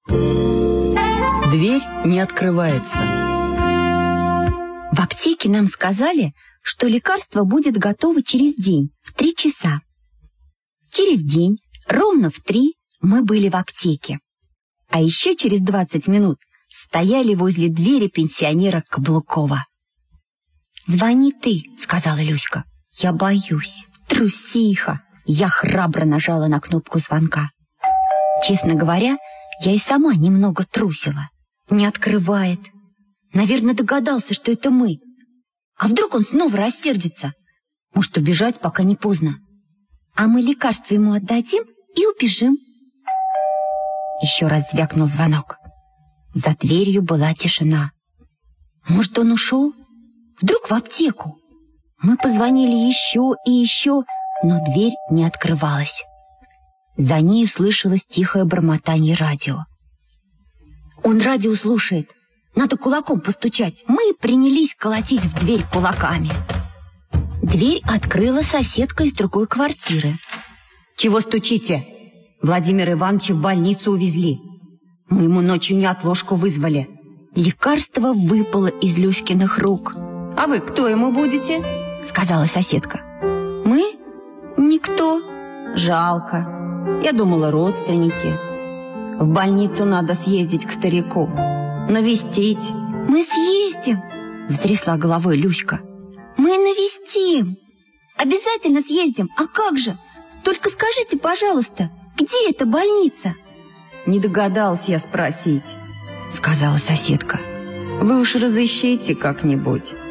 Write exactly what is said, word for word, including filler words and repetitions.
Дверь не открывается. В аптеке нам сказали, что лекарство будет готово через день, в три часа. Через день, ровно в три, мы были в аптеке. А еще через двадцать минут стояли возле двери пенсионера Каблукова. «Звони ты», — сказала Люська. «Я боюсь. Трусиха». Я храбро нажала на кнопку звонка. Честно говоря, я и сама немного трусила. Не открывает. Наверное, догадался, что это мы. А вдруг он снова рассердится? Может, убежать, пока не поздно. А мы лекарство ему отдадим и убежим. Еще раз звякнул звонок. За дверью была тишина. Может, он ушел? Вдруг в аптеку? Мы позвонили еще и еще, но дверь не открывалась. За ней услышалось тихое бормотание радио. Он радио слушает. Надо кулаком постучать. Мы принялись колотить в дверь кулаками. Дверь открыла соседка из другой квартиры. «Чего стучите? Владимира Ивановича в больницу увезли. Мы ему ночью неотложку вызвали». Лекарство выпало из Люськиных рук. «А вы кто ему будете?» — сказала соседка. «Мы? Никто». «Жалко. Я думала, родственники. В больницу надо съездить к старику, навестить». «Мы съездим», — затрясла головой Люська. «Мы навестим. Обязательно съездим. А как же? Только скажите, пожалуйста, где эта больница?» «Не догадался я спросить», — сказала соседка. «Вы уж разыщите как-нибудь.